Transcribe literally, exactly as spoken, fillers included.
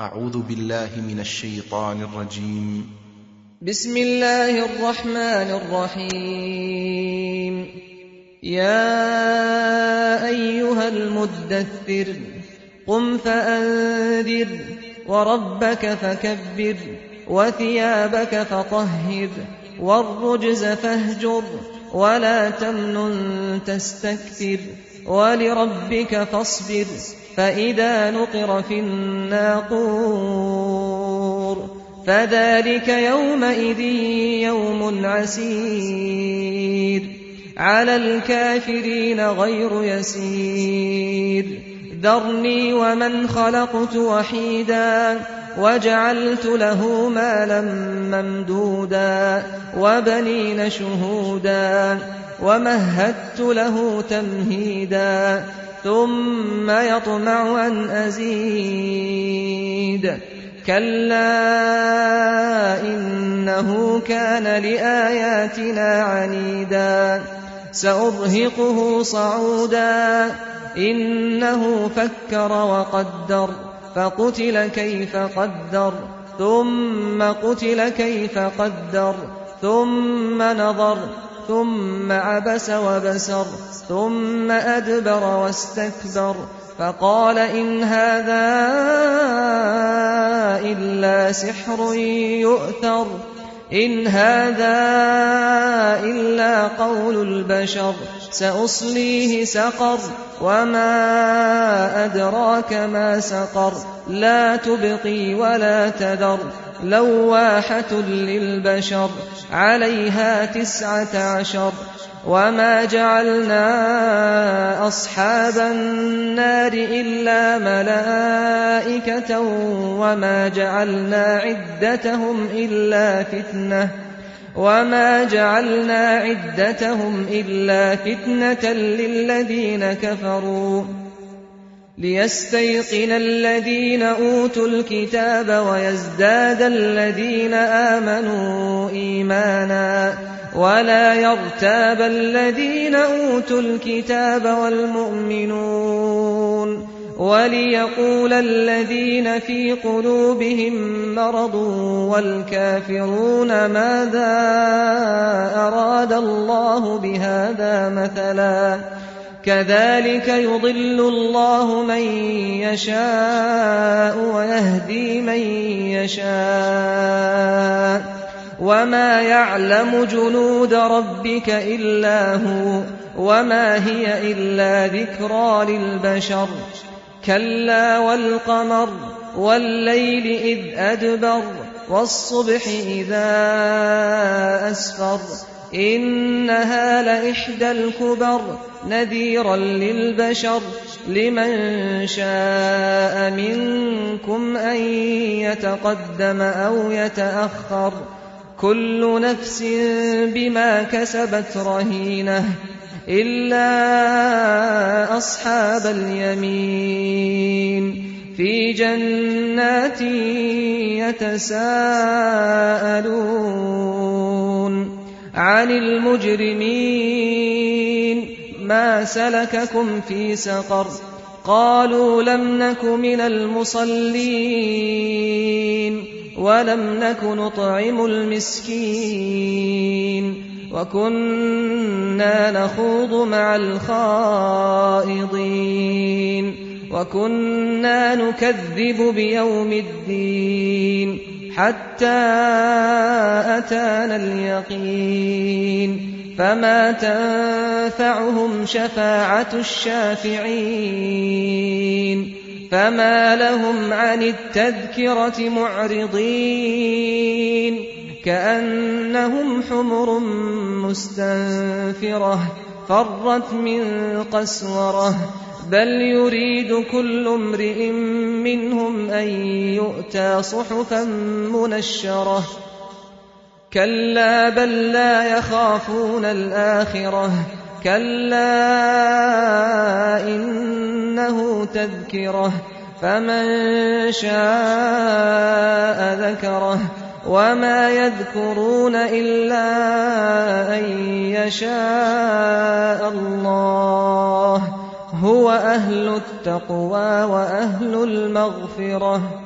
أعوذ بالله من الشيطان الرجيم. بسم الله الرحمن الرحيم. يا أيها المدثر قم فأنذر وربك فكبر وثيابك فطهر والرجز فاهجر ولا تمنن تستكثر ولربك فاصبر فإذا نقر في الناقور فذلك يومئذ يوم عسير على الكافرين غير يسير. ذرني ومن خلقت وحيدا وجعلت له مالا ممدودا وبنين شهودا ومهدت له تمهيدا ثم يطمع أن أزيد كلا إنه كان لآياتنا عنيدا سأرهقه صعودا إنه فكر وقدر فقتل كيف قدر ثم قتل كيف قدر ثم نظر ثم عبس وبسر ثم أدبر واستكبر فقال إن هذا إلا سحر يؤثر إن هذا إلا قول البشر سأصليه سقر وما أدراك ما سقر لا تبقي ولا تذر لواحة للبشر عليها تسعة عشر. وما جعلنا أصحاب النار إلا ملائكة وما جعلنا عدتهم إلا فتنة وما جعلنا عدتهم إلا فتنة للذين كفروا ليستيقن الذين أوتوا الكتاب ويزداد الذين آمنوا إيمانا ولا يرتاب الذين أوتوا الكتاب والمؤمنون وليقول الذين في قلوبهم مرض والكافرون ماذا أراد الله بهذا مثلا كذلك يضل الله من يشاء ويهدي من يشاء وما يعلم جنود ربك إلا هو وما هي إلا ذكرى للبشر. كلا والقمر والليل إذ أدبر والصبح إذا أسفر إنها لإحدى الكبر نذيرا للبشر لمن شاء منكم أن يتقدم أو يتأخر كل نفس بما كسبت رهينة إلا أصحاب اليمين في جنات يتساءلون عن المجرمين ما سلككم في سقر قالوا لم نك من المصلين ولم نك نطعم المسكين وكنا نخوض مع الخائضين وكنا نكذب بيوم الدين حتى أتانا اليقين فما تنفعهم شفاعة الشافعين فما لهم عن التذكرة معرضين كأنهم حمر مستنفرة فرت من قسورة بل يريد كل امرئ منهم أن يؤتى صحفا منشرة كلا بل لا يخافون الآخرة كلا إنه تذكرة فمن شاء ذكره وما يذكرون إلا أن يشاء الله هو أهل التقوى وأهل المغفرة.